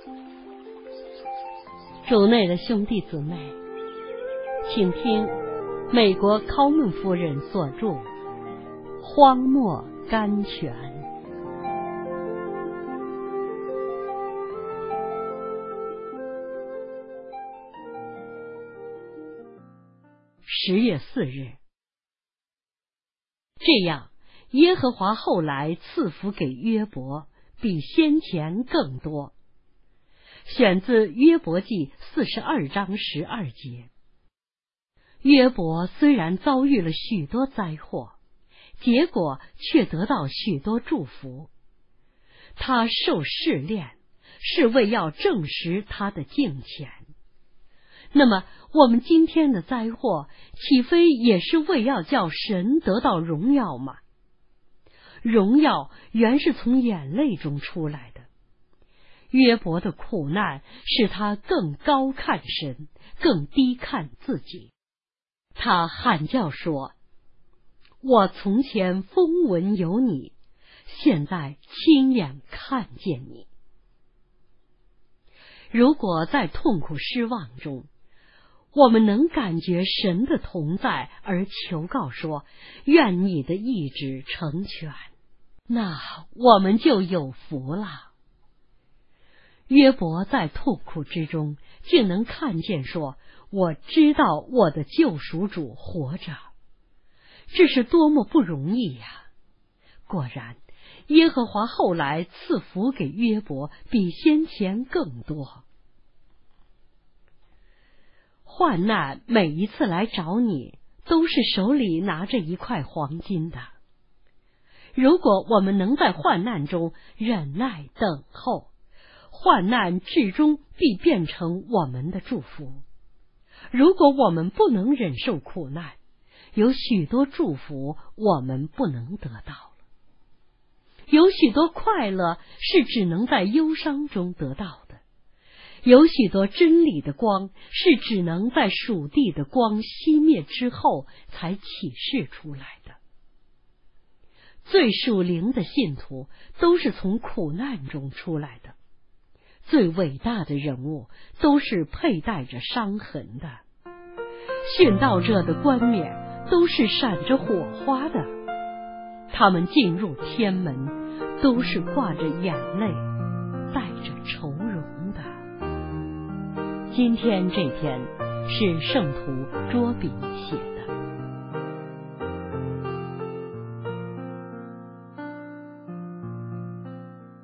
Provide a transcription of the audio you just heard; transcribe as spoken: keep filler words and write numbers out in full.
主内的兄弟姊妹，请听美国考门夫人所著《荒漠甘泉》。十月四日，这样耶和华后来赐福给约伯，比先前更多。选自约伯记四十二章十二节。约伯虽然遭遇了许多灾祸，结果却得到许多祝福。他受试炼，是为要证实他的敬虔。那么我们今天的灾祸，岂非也是为要叫神得到荣耀吗？荣耀原是从眼泪中出来的。约伯的苦难使他更高看神，更低看自己。他喊叫说：我从前风闻有你，现在亲眼看见你。如果在痛苦失望中，我们能感觉神的同在而求告说，愿你的意志成全，那我们就有福了。约伯在痛苦之中竟能看见说，我知道我的救赎主活着，这是多么不容易呀！果然耶和华后来赐福给约伯，比先前更多。患难每一次来找你，都是手里拿着一块黄金的。如果我们能在患难中忍耐等候，患难至终必变成我们的祝福。如果我们不能忍受苦难，有许多祝福我们不能得到了。有许多快乐是只能在忧伤中得到的。有许多真理的光是只能在属地的光熄灭之后才启示出来的。最属灵的信徒都是从苦难中出来的。最伟大的人物都是佩戴着伤痕的。殉道者的冠冕都是闪着火花的。他们进入天门都是挂着眼泪，带着愁容的。今天这篇是圣徒卓炳写的。